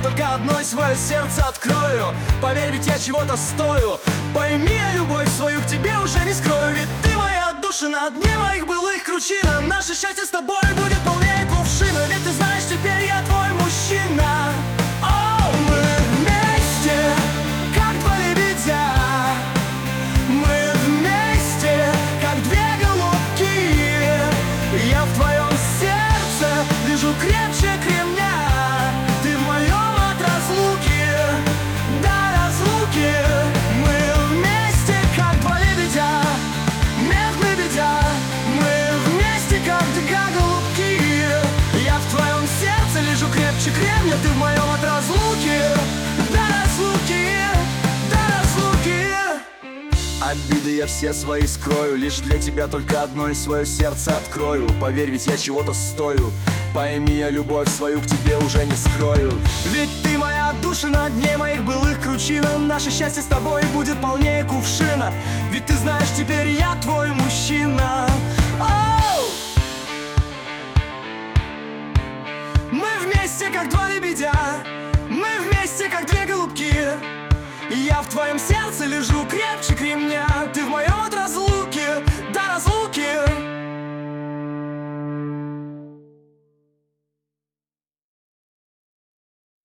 только одной свое сердце открою. Поверь, ведь я чего-то стою. Пойми, я любовь свою к тебе уже не скрою. Ведь ты моя душа на дне моих былых кручин. Наше счастье с тобой будет полнее кувшина. Ведь ты знаешь, теперь я твой мужчина. О, мы вместе, как два лебедя. Мы вместе, как две голубки. Я в твоем сердце лежу крепче кремня. Ты в моем от разлуки до разлуки. Мы вместе, как два лебедя, мех лебедя. Мы вместе, как две голубки. Я в твоем сердце лежу крепче кремня. Ты в моем от разлуки до разлуки, до разлуки. Обиды я все свои скрою, лишь для тебя только одно и свое сердце открою. Поверь, ведь я чего-то стою. Пойми, я любовь свою к тебе уже не скрою. Ведь ты моя душа на дне моих былых кручин. Наше счастье с тобой будет полнее кувшина. Ведь ты знаешь, теперь я твой мужчина. Оу! Мы вместе, как два лебедя.